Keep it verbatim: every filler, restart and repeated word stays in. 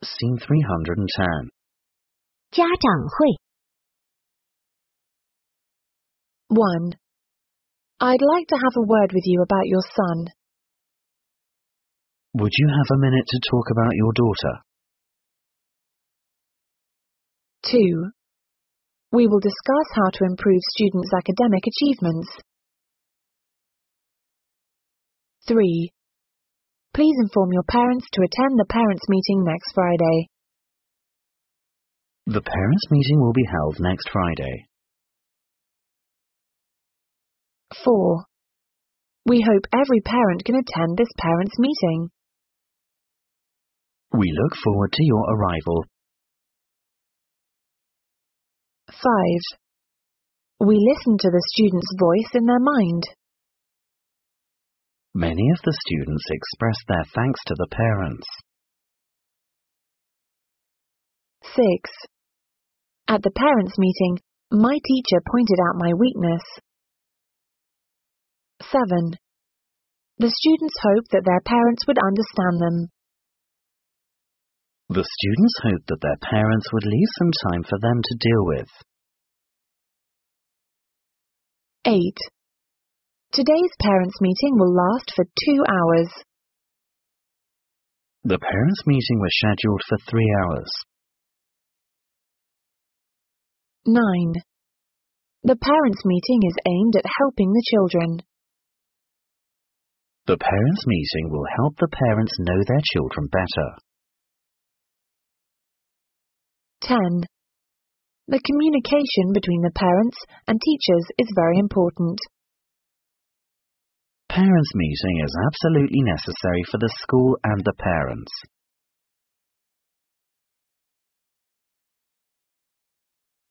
Scene three hundred ten. 家长会 one. I'd like to have a word with you about your son. Would you have a minute to talk about your daughter? two. We will discuss how to improve students' academic achievements. three. Please inform your parents to attend the parents' meeting next Friday. The parents' meeting will be held next Friday. four. We hope every parent can attend this parents' meeting. We look forward to your arrival. five. We listen to the student's voice in their mind. Many of the students expressed their thanks to the parents. six. At the parents' meeting, my teacher pointed out my weakness. seven. The students hoped that their parents would understand them. The students hoped that their parents would leave some time for them to deal with. eight. Today's parents' meeting will last for two hours. The parents' meeting was scheduled for three hours. nine. The parents' meeting is aimed at helping the children. The parents' meeting will help the parents know their children better. ten. The communication between the parents and teachers is very important. Parents' meeting is absolutely necessary for the school and the parents.